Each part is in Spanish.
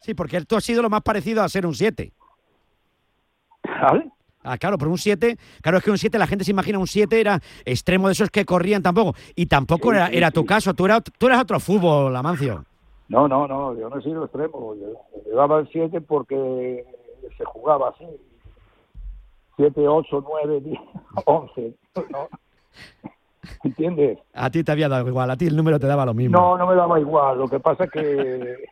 Sí, porque tú has sido lo más parecido a ser un 7. ¿Sabes? Claro, pero un 7, claro, es que un 7, la gente se imagina un 7 era extremo de esos que corrían tampoco. Y tampoco era tu caso, tú eras otro fútbol, Amancio. No, yo no he sido extremo. Yo llevaba el 7 porque se jugaba así. 7, 8, 9, 10, 11. ¿No? ¿Entiendes? A ti te había dado igual, a ti el número te daba lo mismo. No me daba igual. Lo que pasa es que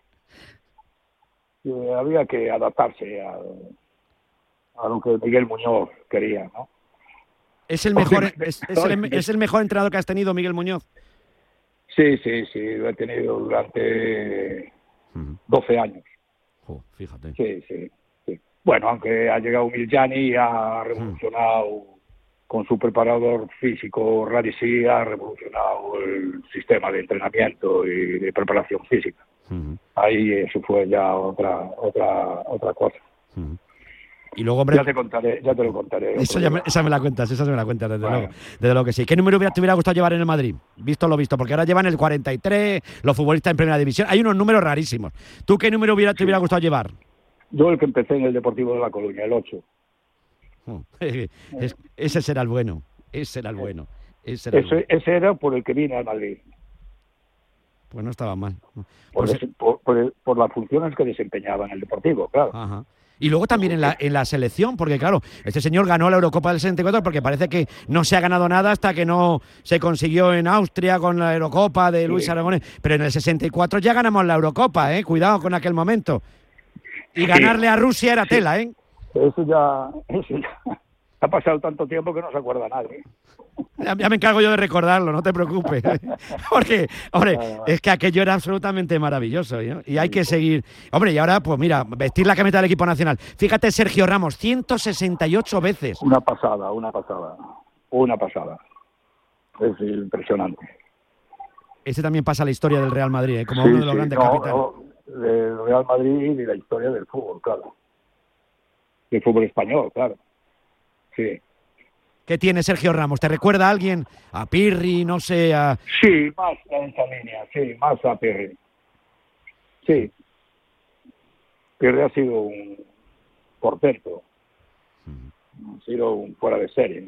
había que adaptarse a lo que Miguel Muñoz quería, ¿no? ¿Es el mejor entrenador que has tenido, Miguel Muñoz? Sí, lo he tenido durante 12 años. Fíjate. Sí. Bueno, aunque ha llegado Miljani y ha revolucionado con su preparador físico, Radisi, ha revolucionado el sistema de entrenamiento y de preparación física. Ahí eso fue ya otra cosa. Y luego, hombre, ya te lo contaré. Esa me la cuentas, desde luego. Desde luego que sí. ¿Qué número te hubiera gustado llevar en el Madrid? Visto lo visto, porque ahora llevan el 43, los futbolistas en primera división. Hay unos números rarísimos. ¿Tú qué número te hubiera gustado llevar? Yo el que empecé en el Deportivo de La Coruña, el 8. Ese será el bueno. Ese era por el que vine al Madrid. Pues no estaba mal. Por las funciones que desempeñaba en el Deportivo, claro. Ajá. Y luego también en la selección, porque claro, este señor ganó la Eurocopa del 64 porque parece que no se ha ganado nada hasta que no se consiguió en Austria con la Eurocopa de Luis Aragonés. Pero en el 64 ya ganamos la Eurocopa, cuidado con aquel momento. Y ganarle a Rusia era tela, Eso ya ha pasado tanto tiempo que no se acuerda nadie. Ya me encargo yo de recordarlo, no te preocupes. Porque, hombre, es que aquello era absolutamente maravilloso, ¿no? Y hay que seguir. Hombre, y ahora, pues mira, vestir la camiseta del equipo nacional. Fíjate, Sergio Ramos, 168 veces. Una pasada. Es impresionante. Ese también pasa a la historia del Real Madrid, como uno de los grandes capitanes. Del Real Madrid y de la historia del fútbol, claro. Del fútbol español, claro. Sí. ¿Qué tiene Sergio Ramos? ¿Te recuerda a alguien? ¿A Pirri? No sé, a... Sí, más en esa línea, más a Pirri. Sí. Pirri ha sido un portento. Ha sido un fuera de serie.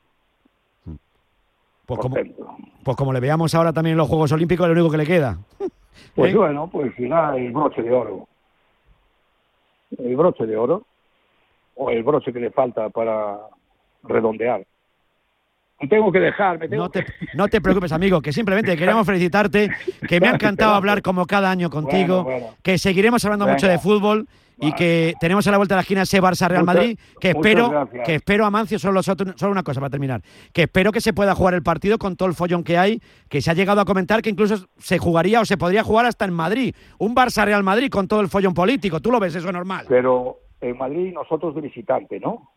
Pues como le veamos ahora también en los Juegos Olímpicos, es lo único que le queda. Pues bueno, pues será el broche de oro. El broche de oro. O el broche que le falta para redondear. Me tengo que dejar. No te preocupes, amigo, que simplemente queríamos felicitarte, que me ha encantado hablar como cada año contigo, que seguiremos hablando mucho de fútbol y que tenemos a la vuelta de la esquina ese Barça-Real Madrid, que espero, Amancio, solo una cosa para terminar, que espero que se pueda jugar el partido con todo el follón que hay, que se ha llegado a comentar que incluso se jugaría o se podría jugar hasta en Madrid, un Barça-Real Madrid con todo el follón político. ¿Tú lo ves eso normal? Pero en Madrid nosotros de visitante, ¿no?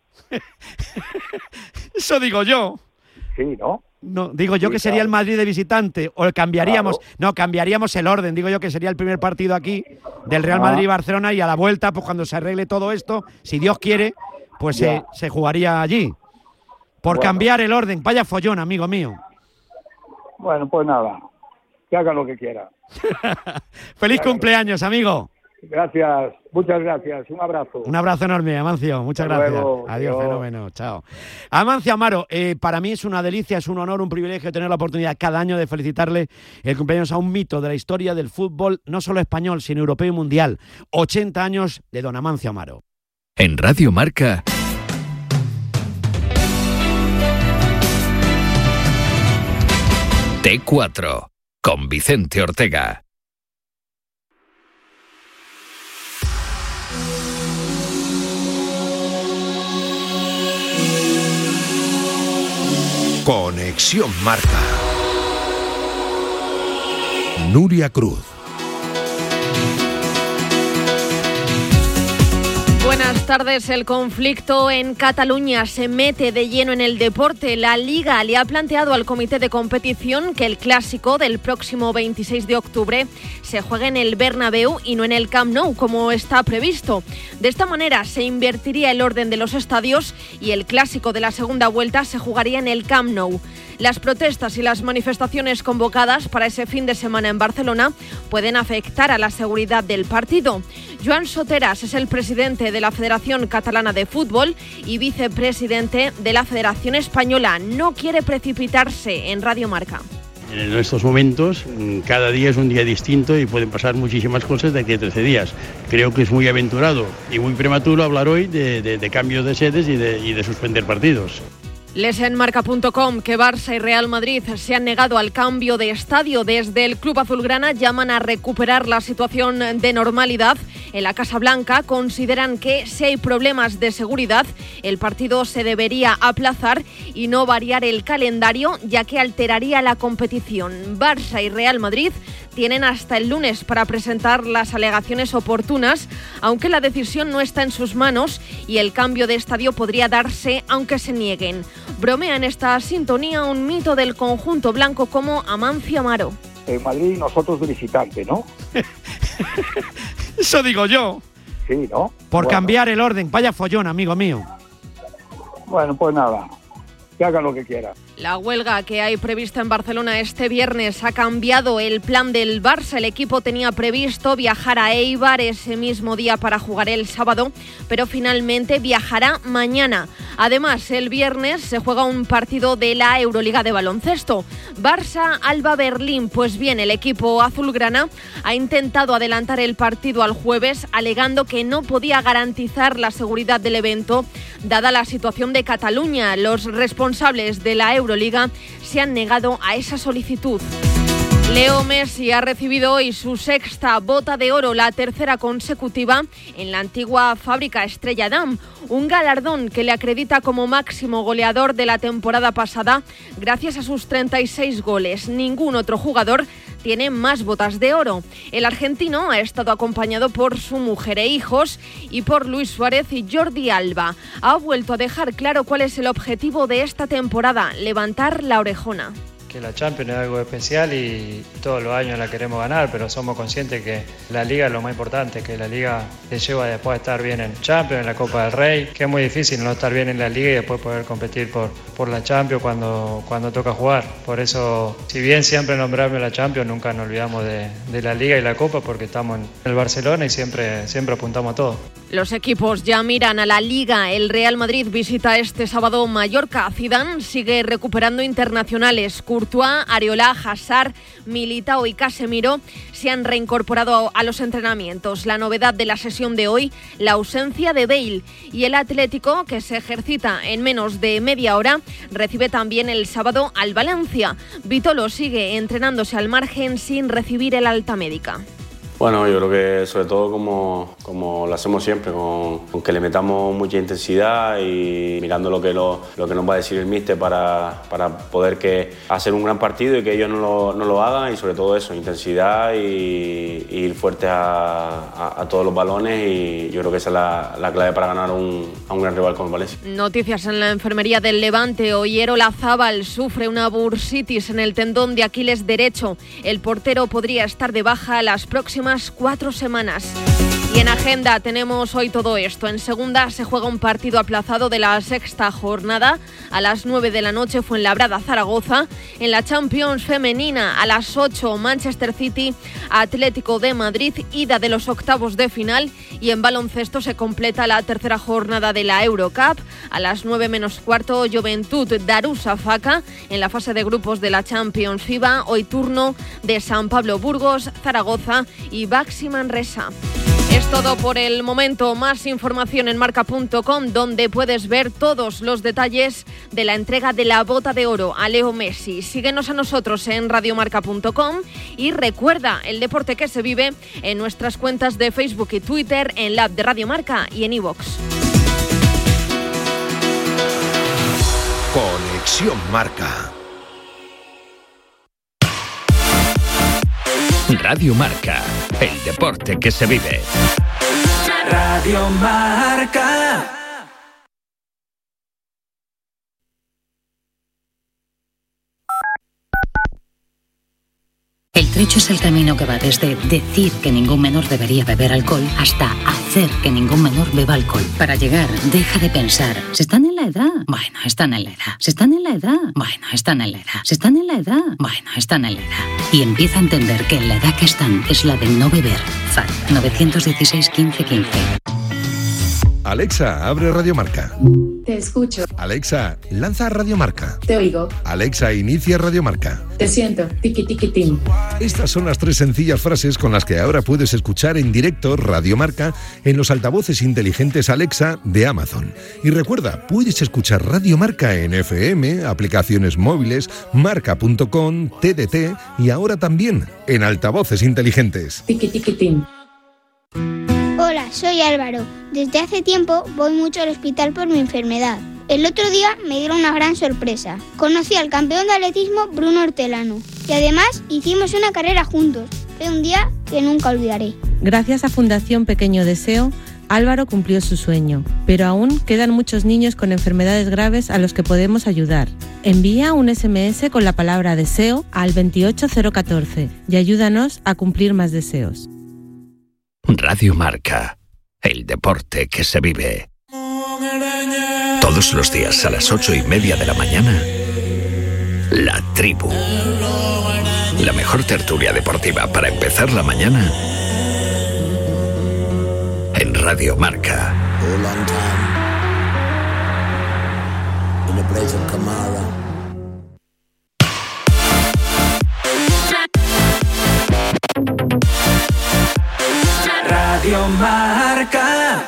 Eso digo yo. Sí, ¿no? No, digo yo que sería el Madrid de visitante, o cambiaríamos, cambiaríamos el orden, digo yo que sería el primer partido aquí del Real Madrid y Barcelona, y a la vuelta, pues cuando se arregle todo esto, si Dios quiere, pues se jugaría allí. Cambiar el orden, vaya follón, amigo mío. Bueno, pues nada, que hagan lo que quieran. ¡Feliz cumpleaños, amigo! Gracias, muchas gracias, un abrazo. Un abrazo enorme, Amancio, muchas gracias. Luego, adiós, fenómeno, chao. Amancio Amaro, para mí es una delicia, es un honor, un privilegio tener la oportunidad cada año de felicitarle el cumpleaños a un mito de la historia del fútbol, no solo español, sino europeo y mundial. 80 años de don Amancio Amaro. En Radio Marca... T4, con Vicente Ortega. Conexión Marca. Nuria Cruz. Buenas tardes. El conflicto en Cataluña se mete de lleno en el deporte. La Liga le ha planteado al comité de competición que el clásico del próximo 26 de octubre se juegue en el Bernabéu y no en el Camp Nou, como está previsto. De esta manera se invertiría el orden de los estadios y el clásico de la segunda vuelta se jugaría en el Camp Nou. Las protestas y las manifestaciones convocadas para ese fin de semana en Barcelona pueden afectar a la seguridad del partido. Joan Soteras es el presidente de la Federación Catalana de Fútbol y vicepresidente de la Federación Española. No quiere precipitarse en Radio Marca. En estos momentos, cada día es un día distinto y pueden pasar muchísimas cosas de aquí a 13 días. Creo que es muy aventurado y muy prematuro hablar hoy de cambios de sedes y de suspender partidos. Lees en marca.com que Barça y Real Madrid se han negado al cambio de estadio. Desde el club azulgrana llaman a recuperar la situación de normalidad en la Casa Blanca. Consideran que si hay problemas de seguridad, el partido se debería aplazar y no variar el calendario, ya que alteraría la competición. Barça y Real Madrid tienen hasta el lunes para presentar las alegaciones oportunas, aunque la decisión no está en sus manos y el cambio de estadio podría darse aunque se nieguen. Bromea en esta sintonía un mito del conjunto blanco como Amancio Amaro. En Madrid nosotros de visitante, ¿no? Eso digo yo. Sí, ¿no? Por cambiar el orden. Vaya follón, amigo mío. Bueno, pues nada. Que hagan lo que quieran. La huelga que hay prevista en Barcelona este viernes ha cambiado el plan del Barça. El equipo tenía previsto viajar a Eibar ese mismo día para jugar el sábado, pero finalmente viajará mañana. Además, el viernes se juega un partido de la Euroliga de baloncesto. Barça-Alba Berlín. Pues bien, el equipo azulgrana ha intentado adelantar el partido al jueves, alegando que no podía garantizar la seguridad del evento, dada la situación de Cataluña. Los responsables de la Euroliga se han negado a esa solicitud. Leo Messi ha recibido hoy su sexta bota de oro, la tercera consecutiva, en la antigua fábrica Estrella Damm, un galardón que le acredita como máximo goleador de la temporada pasada gracias a sus 36 goles. Ningún otro jugador tiene más botas de oro. El argentino ha estado acompañado por su mujer e hijos y por Luis Suárez y Jordi Alba. Ha vuelto a dejar claro cuál es el objetivo de esta temporada: levantar la orejona. Que la Champions es algo especial y todos los años la queremos ganar, pero somos conscientes que la Liga es lo más importante, que la Liga te lleva después a estar bien en Champions, en la Copa del Rey, que es muy difícil no estar bien en la Liga y después poder competir por la Champions cuando toca jugar. Por eso, si bien siempre nombramos la Champions, nunca nos olvidamos de la Liga y la Copa, porque estamos en el Barcelona y siempre apuntamos a todo. Los equipos ya miran a la Liga. El Real Madrid visita este sábado Mallorca. Zidane sigue recuperando internacionales. Courtois, Areola, Hazard, Militao y Casemiro se han reincorporado a los entrenamientos. La novedad de la sesión de hoy, la ausencia de Bale. Y el Atlético, que se ejercita en menos de media hora, recibe también el sábado al Valencia. Vitolo sigue entrenándose al margen sin recibir el alta médica. Bueno, yo creo que sobre todo como lo hacemos siempre, con que le metamos mucha intensidad y mirando lo que nos va a decir el míster para poder hacer un gran partido y que ellos no lo hagan, y sobre todo eso, intensidad y ir fuertes a todos los balones, y yo creo que esa es la clave para ganar a un gran rival como Valencia. Noticias en la enfermería del Levante. Oyer Olazábal sufre una bursitis en el tendón de Aquiles derecho. El portero podría estar de baja las próximas 4 semanas. Y en agenda tenemos hoy todo esto. En segunda se juega un partido aplazado de la sexta jornada. A las 9 de la noche Fuenlabrada-Zaragoza. En la Champions femenina a las 8 Manchester City, Atlético de Madrid, ida de los octavos de final. Y en baloncesto se completa la tercera jornada de la Eurocup. A las 9 menos cuarto Juventud Darussafaka. En la fase de grupos de la Champions FIBA, hoy turno de San Pablo Burgos, Zaragoza y Baxi Manresa. Es todo por el momento. Más información en marca.com, donde puedes ver todos los detalles de la entrega de la bota de oro a Leo Messi. Síguenos a nosotros en radiomarca.com y recuerda el deporte que se vive en nuestras cuentas de Facebook y Twitter, en la app de Radio Marca y en iVoox. Conexión Marca. Radio Marca, el deporte que se vive. Radio Marca. El trecho es el camino que va desde decir que ningún menor debería beber alcohol hasta hacer que ningún menor beba alcohol. Para llegar, deja de pensar. ¿Se están en la la edad. Bueno, están en la edad. Si están en la edad. Bueno, están en la edad. Si están en la edad. Bueno, están en la edad. Y empieza a entender que en la edad que están es la de no beber. FAD 916 15 15. Alexa, abre Radio Marca. Te escucho. Alexa, lanza Radio Marca. Te oigo. Alexa, inicia Radio Marca. Te siento. Tiki tiki tim. Estas son las 3 sencillas frases con las que ahora puedes escuchar en directo Radio Marca en los altavoces inteligentes Alexa de Amazon. Y recuerda, puedes escuchar Radio Marca en FM, aplicaciones móviles, marca.com, TDT y ahora también en altavoces inteligentes. Tiki tiki tim. Hola, soy Álvaro. Desde hace tiempo voy mucho al hospital por mi enfermedad. El otro día me dieron una gran sorpresa. Conocí al campeón de atletismo Bruno Hortelano y además hicimos una carrera juntos. Fue un día que nunca olvidaré. Gracias a Fundación Pequeño Deseo, Álvaro cumplió su sueño, pero aún quedan muchos niños con enfermedades graves a los que podemos ayudar. Envía un SMS con la palabra deseo al 28014 y ayúdanos a cumplir más deseos. Radio Marca, el deporte que se vive. Todos los días a las 8:30 de la mañana, La Tribu. La mejor tertulia deportiva para empezar la mañana en Radio Marca. Radio Marca.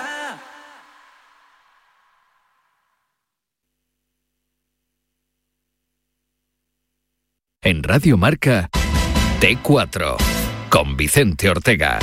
En Radio Marca, T4, con Vicente Ortega.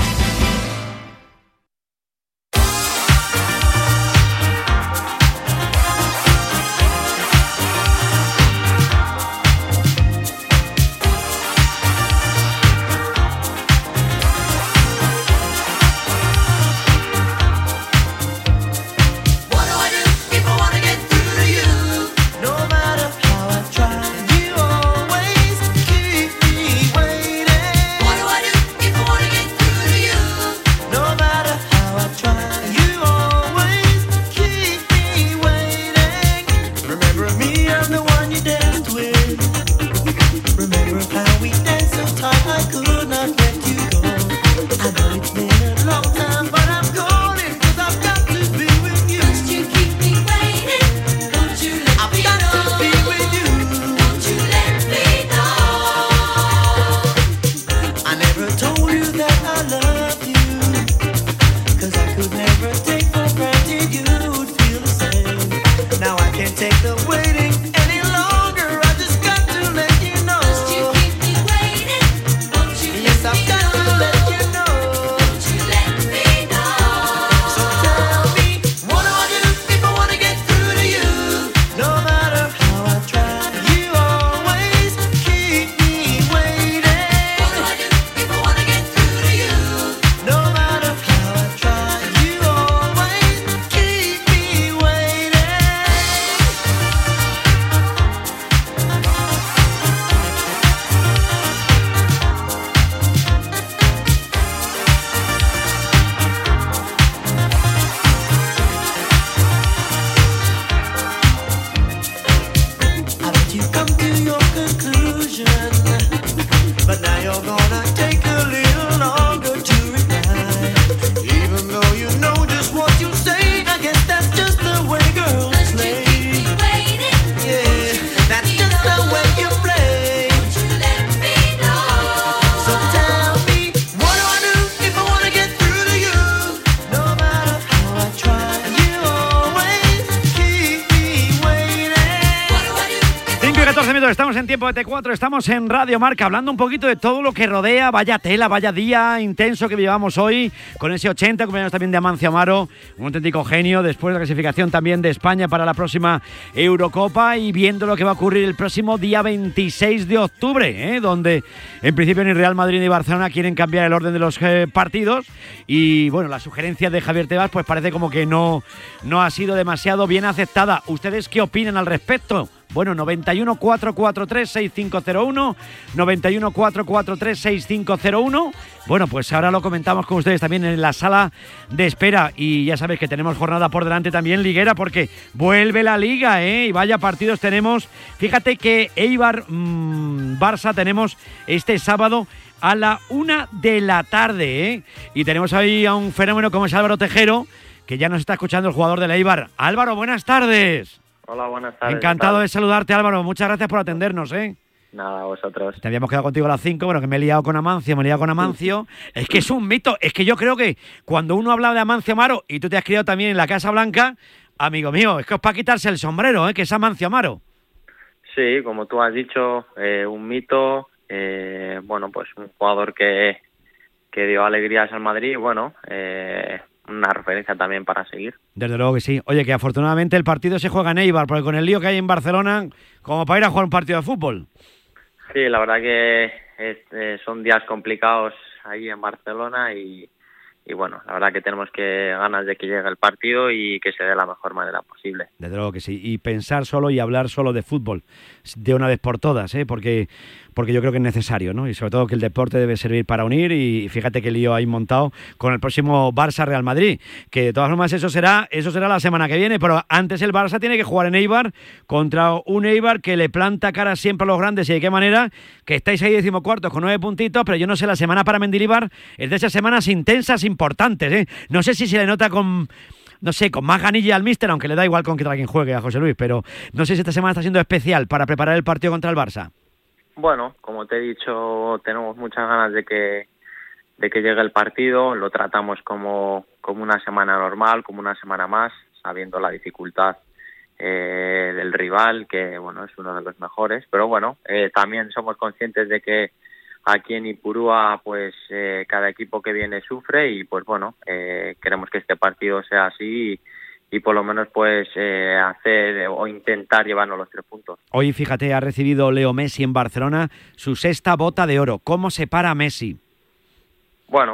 Estamos en tiempo de T4, estamos en Radio Marca hablando un poquito de todo lo que rodea. Vaya tela, vaya día intenso que llevamos hoy con ese 80, cumpleaños también de Amancio Amaro, un auténtico genio, después de la clasificación también de España para la próxima Eurocopa y viendo lo que va a ocurrir el próximo día 26 de octubre, donde en principio ni Real Madrid ni Barcelona quieren cambiar el orden de los partidos y bueno, la sugerencia de Javier Tebas pues parece como que no ha sido demasiado bien aceptada. ¿Ustedes qué opinan al respecto? Bueno, 91 443 6501, 91 443 6501. Bueno, pues ahora lo comentamos con ustedes también en la sala de espera. Y ya sabéis que tenemos jornada por delante también liguera, porque vuelve la Liga, ¿eh? Y vaya partidos tenemos. Fíjate que Eibar Barça tenemos este sábado a la 1 de la tarde, ¿eh? Y tenemos ahí a un fenómeno como es Álvaro Tejero, que ya nos está escuchando, el jugador del Eibar. Álvaro, buenas tardes. Hola, buenas tardes. Encantado de saludarte, Álvaro. Muchas gracias por atendernos, ¿eh? Nada, vosotros. Te habíamos quedado contigo a las 5, bueno, que me he liado con Amancio. Es que es un mito. Es que yo creo que cuando uno habla de Amancio Amaro, y tú te has criado también en la Casa Blanca, amigo mío, es que es para quitarse el sombrero, ¿eh? Que es Amancio Amaro. Sí, como tú has dicho, un mito. Bueno, pues un jugador que dio alegrías al Madrid, bueno, una referencia también para seguir. Desde luego que sí. Oye, que afortunadamente el partido se juega en Eibar, porque con el lío que hay en Barcelona, como para ir a jugar un partido de fútbol. Sí, la verdad que son días complicados ahí en Barcelona y bueno, la verdad que tenemos ganas de que llegue el partido y que se dé de la mejor manera posible. Desde luego que sí. Y pensar solo y hablar solo de fútbol de una vez por todas, ¿eh? Porque yo creo que es necesario, ¿no? Y sobre todo que el deporte debe servir para unir, y fíjate qué lío hay montado con el próximo Barça-Real Madrid, que de todas formas eso será la semana que viene, pero antes el Barça tiene que jugar en Eibar contra un Eibar que le planta cara siempre a los grandes, y de qué manera, que estáis ahí 14º con 9 puntitos, pero yo no sé, la semana para Mendilibar es de esas semanas intensas, importantes, ¿eh? No sé si se le nota con más ganilla al míster, aunque le da igual contra quien juegue a José Luis, pero no sé si esta semana está siendo especial para preparar el partido contra el Barça. Bueno, como te he dicho, tenemos muchas ganas de que llegue el partido. Lo tratamos como una semana normal, como una semana más, sabiendo la dificultad del rival, que bueno, es uno de los mejores. Pero bueno, también somos conscientes de que aquí en Ipurúa, pues cada equipo que viene sufre, y pues bueno, queremos que este partido sea así y por lo menos pues hacer o intentar llevarnos los 3 puntos. Hoy, fíjate, ha recibido Leo Messi en Barcelona su 6ª bota de oro. ¿Cómo se para Messi? Bueno,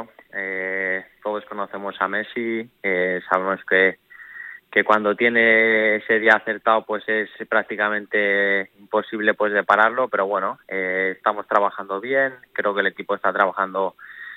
todos conocemos a Messi, sabemos que cuando tiene ese día acertado pues es prácticamente imposible pues de pararlo, pero bueno, estamos trabajando bien, creo que el equipo está trabajando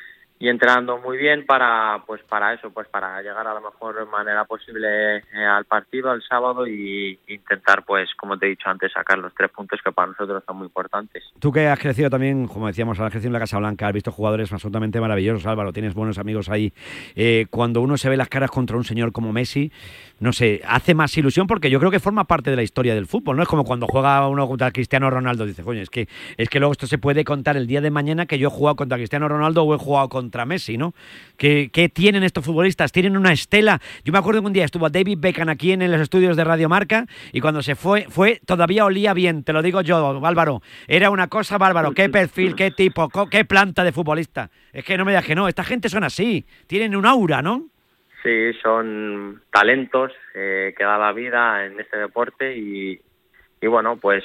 y entrenando muy bien para eso, pues para llegar a la mejor manera posible al partido, al sábado, y intentar, pues como te he dicho antes, sacar los 3 puntos que para nosotros son muy importantes. Tú que has crecido también, como decíamos, has crecido en la Casa Blanca, has visto jugadores absolutamente maravillosos, Álvaro, tienes buenos amigos ahí. Cuando uno se ve las caras contra un señor como Messi, no sé, hace más ilusión, porque yo creo que forma parte de la historia del fútbol, ¿no? Es como cuando juega uno contra Cristiano Ronaldo, dice, coño, es que luego esto se puede contar el día de mañana que yo he jugado contra Cristiano Ronaldo o he jugado contra Messi, ¿no? ¿Qué tienen estos futbolistas? Tienen una estela. Yo me acuerdo que un día estuvo David Beckham aquí en los estudios de Radio Marca, y cuando se fue todavía olía bien, te lo digo yo, Álvaro. Era una cosa bárbaro. Qué perfil, qué tipo, qué planta de futbolista. Es que no me digas que no. Esta gente son así. Tienen un aura, ¿no? Sí, son talentos que da la vida en este deporte y bueno, pues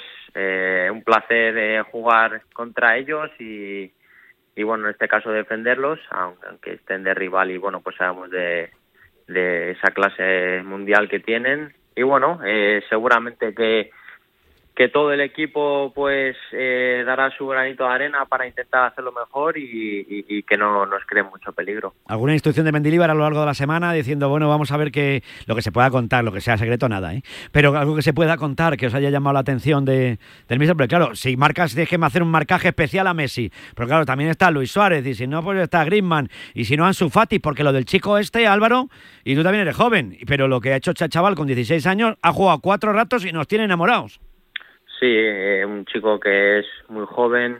un placer jugar contra ellos y bueno, en este caso defenderlos, aunque estén de rival, y bueno, pues sabemos de esa clase mundial que tienen, y bueno, seguramente que todo el equipo pues dará su granito de arena para intentar hacerlo mejor y que no nos cree mucho peligro. ¿Alguna instrucción de Mendilibar a lo largo de la semana diciendo, bueno, vamos a ver lo que se pueda contar, lo que sea secreto, nada, pero algo que se pueda contar, que os haya llamado la atención del míster? Pero claro, si marcas, déjeme hacer un marcaje especial a Messi, pero claro, también está Luis Suárez, y si no, pues está Griezmann, y si no, Ansu Fati, porque lo del chico Álvaro, y tú también eres joven, pero lo que ha hecho chaval con 16 años, ha jugado 4 ratos y nos tiene enamorados. Sí, un chico que es muy joven,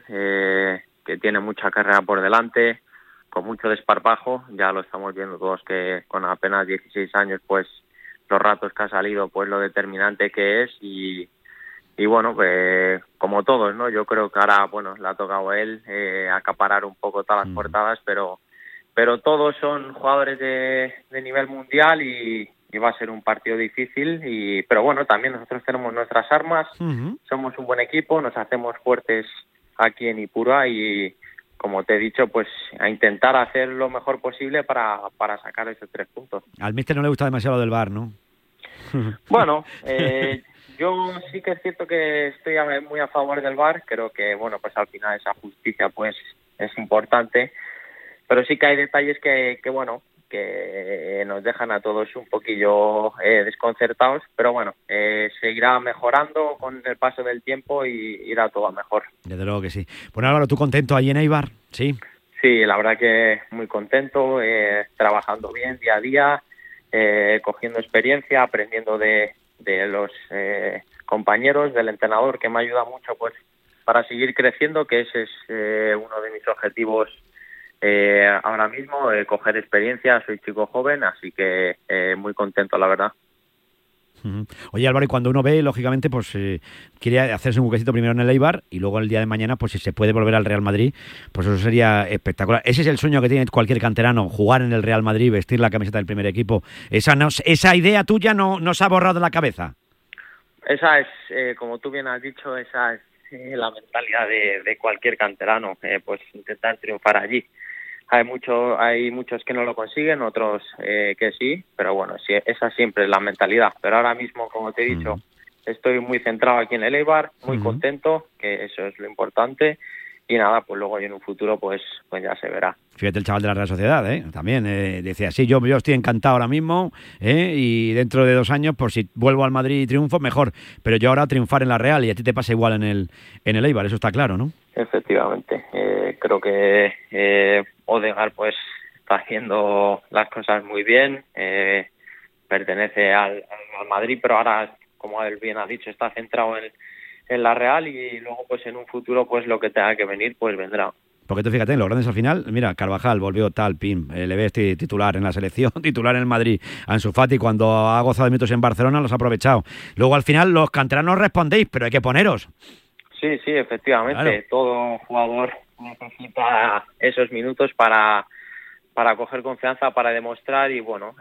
que tiene mucha carrera por delante, con mucho desparpajo. Ya lo estamos viendo todos, que con apenas 16 años, pues los ratos que ha salido, pues lo determinante que es. Y bueno, pues como todos, ¿no? Yo creo que ahora, bueno, le ha tocado a él acaparar un poco todas las portadas, pero todos son jugadores de nivel mundial y va a ser un partido difícil, pero bueno, también nosotros tenemos nuestras armas, somos un buen equipo, nos hacemos fuertes aquí en Ipurúa y, como te he dicho, pues a intentar hacer lo mejor posible para sacar esos 3 puntos. Al míster no le gusta demasiado lo del VAR, ¿no? Bueno, yo sí que es cierto que estoy muy a favor del VAR. Creo que, bueno, pues al final esa justicia pues es importante. Pero sí que hay detalles que nos dejan a todos un poquillo desconcertados. Pero bueno, se irá mejorando con el paso del tiempo y irá todo a mejor. Desde luego que sí. Bueno, Álvaro, ¿tú contento ahí en Eibar? Sí. Sí, la verdad que muy contento, trabajando bien día a día, cogiendo experiencia, aprendiendo de los compañeros, del entrenador, que me ayuda mucho pues para seguir creciendo, que ese es uno de mis objetivos ahora mismo, coger experiencia. Soy chico joven, así que muy contento, la verdad. Oye, Álvaro, y cuando uno ve, lógicamente, pues quiere hacerse un huequecito primero en el Eibar y luego el día de mañana, pues si se puede volver al Real Madrid, pues eso sería espectacular. Ese es el sueño que tiene cualquier canterano, jugar en el Real Madrid, vestir la camiseta del primer equipo. Esa idea tuya no se ha borrado de la cabeza. Esa es, como tú bien has dicho, esa es la mentalidad de cualquier canterano, pues intentar triunfar allí. Hay muchos que no lo consiguen, otros que sí, pero bueno, sí, esa siempre es la mentalidad. Pero ahora mismo, como te he dicho, estoy muy centrado aquí en el Eibar, muy contento, que eso es lo importante. Y nada, pues luego en un futuro pues ya se verá. Fíjate el chaval de la Real Sociedad, también decía, sí, yo estoy encantado ahora mismo, y dentro de 2 años, por si vuelvo al Madrid y triunfo, mejor. Pero yo ahora triunfar en la Real y a ti te pasa igual en el Eibar, eso está claro, ¿no? Efectivamente, creo que Odegaard pues está haciendo las cosas muy bien, pertenece al Madrid, pero ahora, como él bien ha dicho, está centrado en la Real y luego pues en un futuro pues lo que tenga que venir pues vendrá. Porque tú fíjate, en los grandes al final, mira, Carvajal volvió le ves titular en la selección, titular en el Madrid. Ansu Fati, cuando ha gozado de minutos en Barcelona, los ha aprovechado. Luego al final los canteranos respondéis, pero hay que poneros. Sí, efectivamente. Claro. Todo jugador necesita esos minutos para coger confianza, para demostrar y bueno,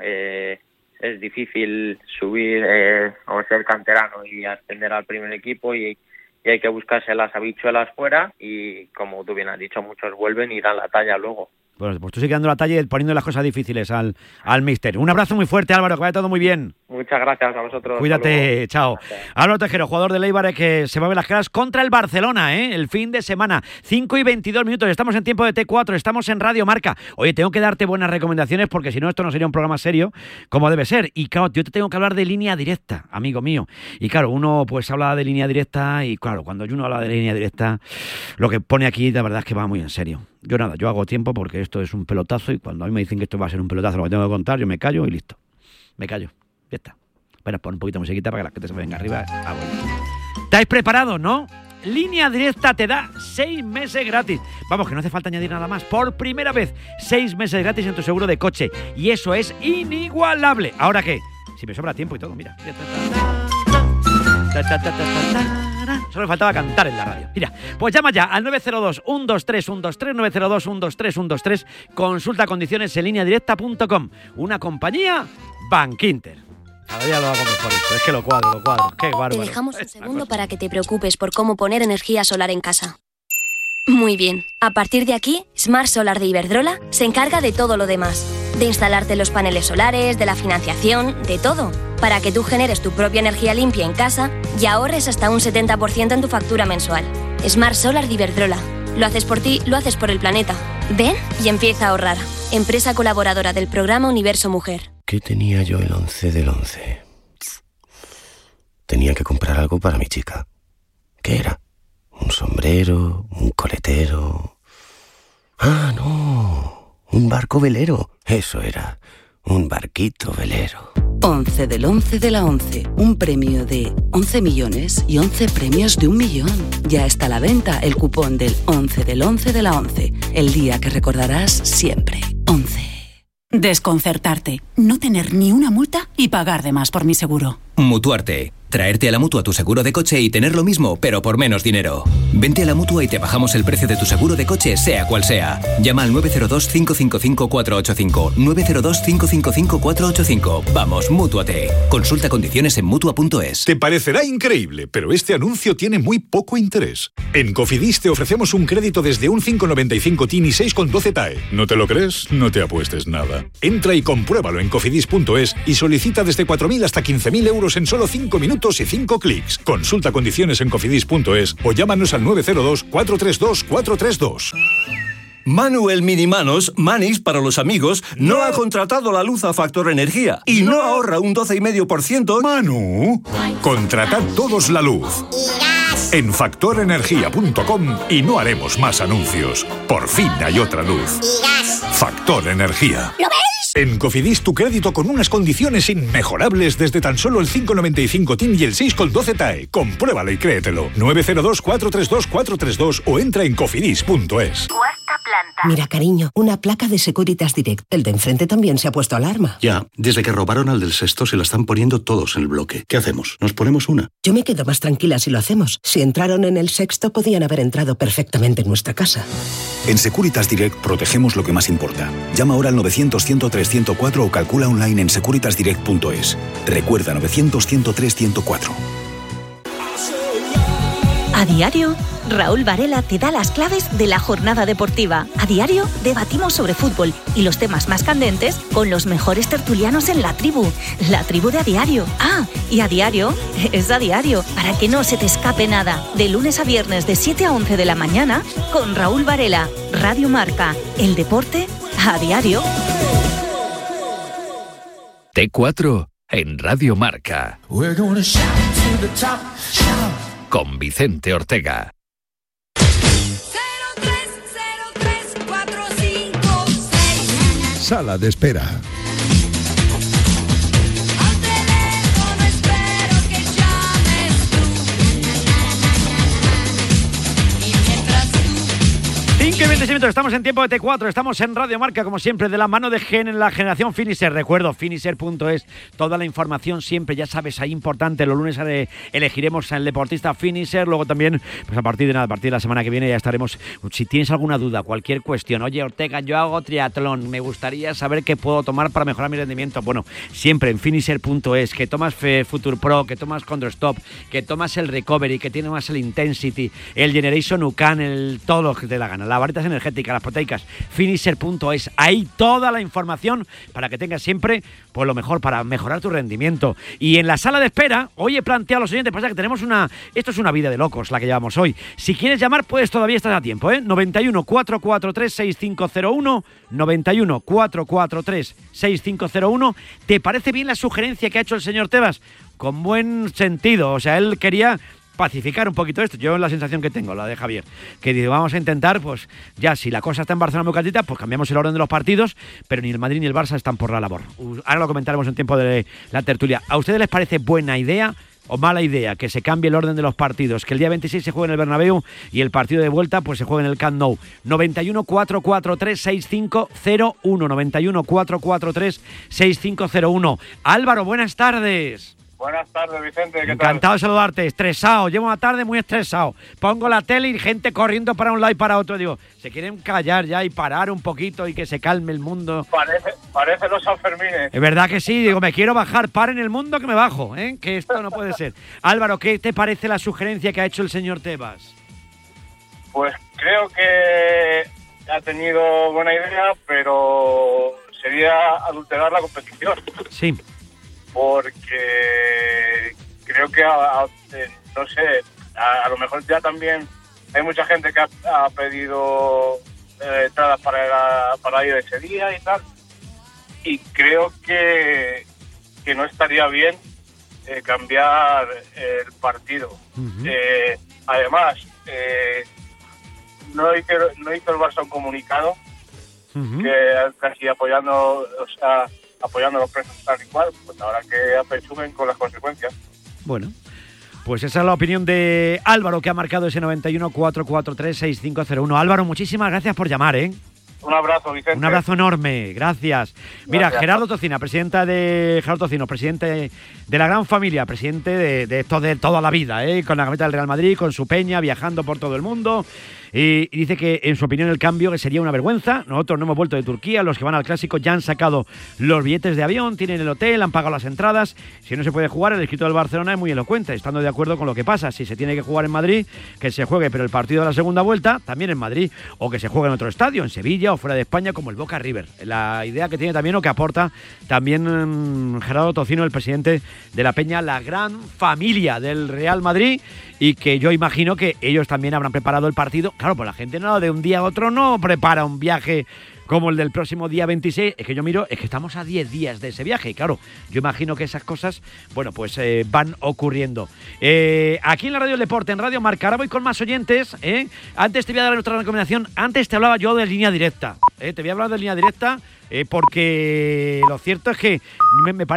es difícil subir o ser canterano y ascender al primer equipo y hay que buscarse las habichuelas fuera y como tú bien has dicho, muchos vuelven y dan la talla luego. Bueno, pues tú sigues dando la talla y poniendo las cosas difíciles al míster. Un abrazo muy fuerte, Álvaro, que vaya todo muy bien. Muchas gracias a vosotros. Cuídate, chao. Álvaro Tejero, jugador del Eibar, que se mueve las caras contra el Barcelona, el fin de semana. 5:22, estamos en tiempo de T4, estamos en Radio Marca. Oye, tengo que darte buenas recomendaciones porque si no esto no sería un programa serio como debe ser. Y claro, yo te tengo que hablar de línea directa, amigo mío. Y claro, uno pues habla de línea directa y claro, cuando uno habla de línea directa, lo que pone aquí la verdad es que va muy en serio. Yo hago tiempo porque esto es un pelotazo y cuando a mí me dicen que esto va a ser un pelotazo, lo que tengo que contar, yo me callo y listo. Me callo. Ya está. Bueno, pon un poquito de musiquita para que la gente se venga arriba. ¿Estáis preparados, no? Línea Directa te da 6 meses gratis. Vamos, que no hace falta añadir nada más. Por primera vez, 6 meses gratis en tu seguro de coche. Y eso es inigualable. ¿Ahora qué? Si me sobra tiempo y todo, mira. Solo faltaba cantar en la radio. Mira, pues llama ya al 902-123-123, 902-123-123. Consulta condiciones en lineadirecta.com. Una compañía Bankinter. Ahora ya lo hago mejor esto. Es que lo cuadro. Qué bárbaro. Te dejamos un segundo para que te preocupes por cómo poner energía solar en casa. Muy bien. A partir de aquí, Smart Solar de Iberdrola se encarga de todo lo demás. De instalarte los paneles solares, de la financiación, de todo. Para que tú generes tu propia energía limpia en casa y ahorres hasta un 70% en tu factura mensual. Smart Solar de Iberdrola. Lo haces por ti, lo haces por el planeta. Ven y empieza a ahorrar. Empresa colaboradora del programa Universo Mujer. ¿Qué tenía yo el 11 del 11? Tenía que comprar algo para mi chica. ¿Qué era? ¿Un sombrero? ¿Un coletero? ¡Ah, no! Un barco velero. Eso era. Un barquito velero. 11 del 11 de la 11. Un premio de 11 millones y 11 premios de 1 millón. Ya está a la venta el cupón del 11 del 11 de la 11. El día que recordarás siempre. 11. Desconcertarte. No tener ni una multa y pagar de más por mi seguro. Mutuarte. Traerte a la Mutua tu seguro de coche y tener lo mismo, pero por menos dinero. Vente a la Mutua y te bajamos el precio de tu seguro de coche, sea cual sea. Llama al 902-555-485. 902-555-485. Vamos, Mútuate. Consulta condiciones en Mutua.es. Te parecerá increíble, pero este anuncio tiene muy poco interés. En Cofidis te ofrecemos un crédito desde un 5,95 TIN y 6,12 TAE. ¿No te lo crees? No te apuestes nada. Entra y compruébalo en cofidis.es y solicita desde 4.000 hasta 15.000 euros en solo 5 minutos y 5 clics. Consulta condiciones en cofidis.es o llámanos al 902-432-432. Manu el Minimanos, Manis para los amigos, no ha contratado la luz a Factor Energía y no ahorra un 12,5%. Manu, contratad todos la luz en factorenergia.com y no haremos más anuncios. Por fin hay otra luz. Factor Energía. ¿Lo ves? En Cofidis tu crédito con unas condiciones inmejorables desde tan solo el 5,95 TIN y el 6,12 TAE. Compruébalo y créetelo. 902-432-432 o entra en cofidis.es. Mira, cariño, una placa de Securitas Direct. El de enfrente también se ha puesto alarma. Ya, desde que robaron al del sexto se la están poniendo todos en el bloque. ¿Qué hacemos? ¿Nos ponemos una? Yo me quedo más tranquila si lo hacemos. Si entraron en el sexto, podían haber entrado perfectamente en nuestra casa. En Securitas Direct protegemos lo que más importa. Llama ahora al 900-103-104 o calcula online en securitasdirect.es. Recuerda, 900-103-104. A diario, Raúl Varela te da las claves de la jornada deportiva. A diario, debatimos sobre fútbol y los temas más candentes con los mejores tertulianos en la tribu de A Diario. Ah, y A Diario es A Diario, para que no se te escape nada. De lunes a viernes de 7 a 11 de la mañana, con Raúl Varela, Radio Marca, el deporte a diario. T4 en Radio Marca. Con Vicente Ortega. Sala de espera. 5:26 minutos, estamos en tiempo de T4, estamos en Radio Marca, como siempre, de la mano de Gen en la generación Finisher. Recuerdo, finisher.es, toda la información siempre, ya sabes, ahí importante. Los lunes elegiremos al deportista Finisher, luego también, pues a partir de la semana que viene ya estaremos. Si tienes alguna duda, cualquier cuestión, oye, Ortega, yo hago triatlón, me gustaría saber qué puedo tomar para mejorar mi rendimiento. Bueno, siempre en finisher.es, que tomas Future Pro, que tomas Condrostop, que tomas el Recovery, que tienes más el Intensity, el Generation UCAN, todo lo que te da gana, las barritas energéticas, las proteicas, finisher.es, ahí toda la información para que tengas siempre pues lo mejor para mejorar tu rendimiento. Y en la sala de espera, hoy he planteado a los oyentes, pasa que tenemos esto es una vida de locos la que llevamos hoy. Si quieres llamar, pues todavía estás a tiempo, 91 443 6501, 91 443 6501. ¿Te parece bien la sugerencia que ha hecho el señor Tebas? Con buen sentido, o sea, él quería pacificar un poquito esto. Yo la sensación que tengo, la de Javier, que dice, vamos a intentar, pues ya, si la cosa está en Barcelona muy calentita, pues cambiamos el orden de los partidos, pero ni el Madrid ni el Barça están por la labor. Ahora lo comentaremos en tiempo de la tertulia. ¿A ustedes les parece buena idea o mala idea que se cambie el orden de los partidos, que el día 26 se juegue en el Bernabéu y el partido de vuelta pues se juegue en el Camp Nou? 91 443 6501, 91 443 6501. Álvaro, buenas tardes. Buenas tardes, Vicente, ¿qué tal? Encantado de saludarte, estresado, llevo una tarde muy estresado. Pongo la tele y gente corriendo para un lado y para otro. Digo, se quieren callar ya y parar un poquito y que se calme el mundo. Parece los Sanfermines. Es verdad que sí, digo, me quiero bajar, paren el mundo que me bajo, que esto no puede ser. Álvaro, ¿qué te parece la sugerencia que ha hecho el señor Tebas? Pues creo que ha tenido buena idea, pero sería adulterar la competición. Sí. Porque creo que, no sé, a lo mejor ya también hay mucha gente que ha pedido entradas para ir ese día y tal, y creo que no estaría bien cambiar el partido. Uh-huh. Además, no hizo el Barça un comunicado, uh-huh, que casi apoyando a los presos tal y cual, pues ahora que apechugen con las consecuencias. Bueno, pues esa es la opinión de Álvaro, que ha marcado ese 91 443 6501. Álvaro, muchísimas gracias por llamar, Un abrazo, Vicente. Un abrazo enorme, gracias. Mira, Gracias. Gerardo Tocino, presidente de la gran familia, presidente de esto de toda la vida, con la camiseta del Real Madrid, con su peña, viajando por todo el mundo. Y dice que, en su opinión, el cambio que sería una vergüenza. Nosotros no hemos vuelto de Turquía, los que van al Clásico ya han sacado los billetes de avión, tienen el hotel, han pagado las entradas. Si no se puede jugar, el escrito del Barcelona es muy elocuente, estando de acuerdo con lo que pasa. Si se tiene que jugar en Madrid, que se juegue, pero el partido de la segunda vuelta también en Madrid, o que se juegue en otro estadio, en Sevilla o fuera de España, como el Boca River. La idea que tiene también, o que aporta también Gerardo Tocino, el presidente de la peña, la gran familia del Real Madrid, y que yo imagino que ellos también habrán preparado el partido. Claro, pues la gente no, de un día a otro no prepara un viaje como el del próximo día 26, es que yo miro, es que estamos a 10 días de ese viaje, y claro, yo imagino que esas cosas, bueno, pues van ocurriendo. Aquí en la Radio del Deporte, en Radio Marca, ahora voy con más oyentes, Antes te voy a dar otra recomendación, antes te hablaba yo de línea directa, te voy a hablar de línea directa, porque lo cierto es que me parece